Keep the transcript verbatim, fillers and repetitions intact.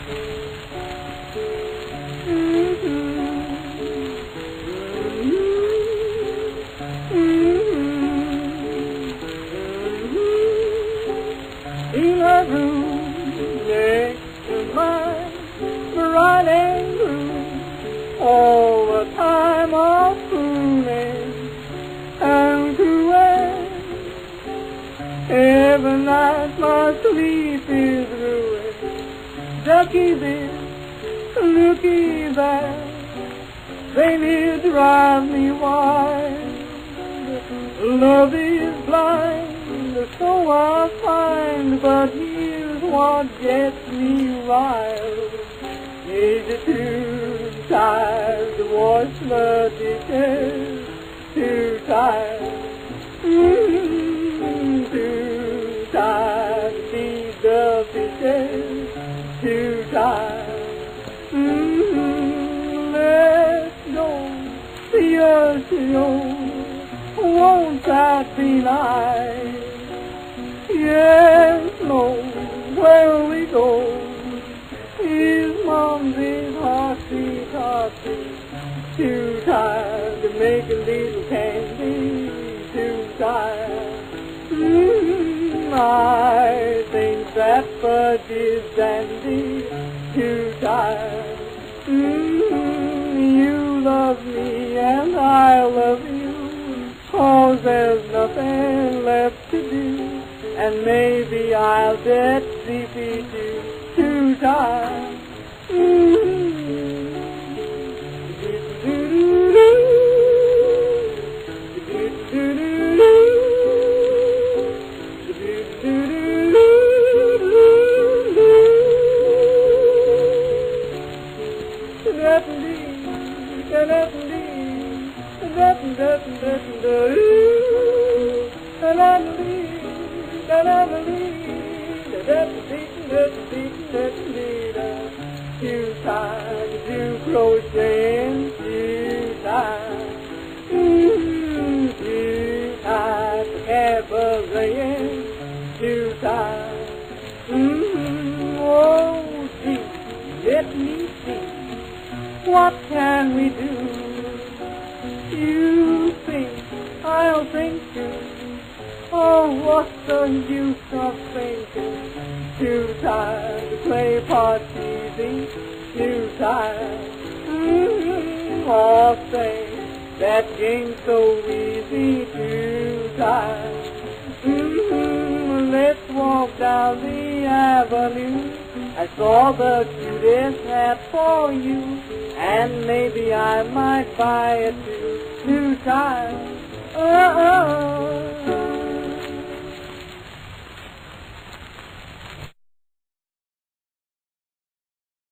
In a room next to mine, bright and blue, all the time of crooning and cruel. Every night my sleep is ruined. Ducky this, looky that, they near drive me wild. Love is blind, so I find, but here's what gets me wild. Is it too tired to wash the dishes? Too tired, mm-hmm. Too tired to feed the fishes? Too tired, mm-hmm. Let's go the ocean. Won't that be nice? Yes, no, where we go? His mom's hearty, hearty. Too tired to make a little candy. Too tired. Mm, I think that fudge is dandy. Too tired. Mm, you love me and I love you. 'Cause there's nothing left to do, and maybe I'll get sleepy too. Too tired. Too tired to do crocheting, too tired, mm, too tired for cabareting, too tired, mm, oh gee, let me see, what can we do? You think, I'll think too, oh what's the use of thinking? Too tired to play parcheesi, too tired, mm-hmm. Or say that game's so easy, too tired, mm-hmm. Let's walk down the avenue. I saw the cutest hat for you, and maybe I might buy it too. Too tired, oh, oh.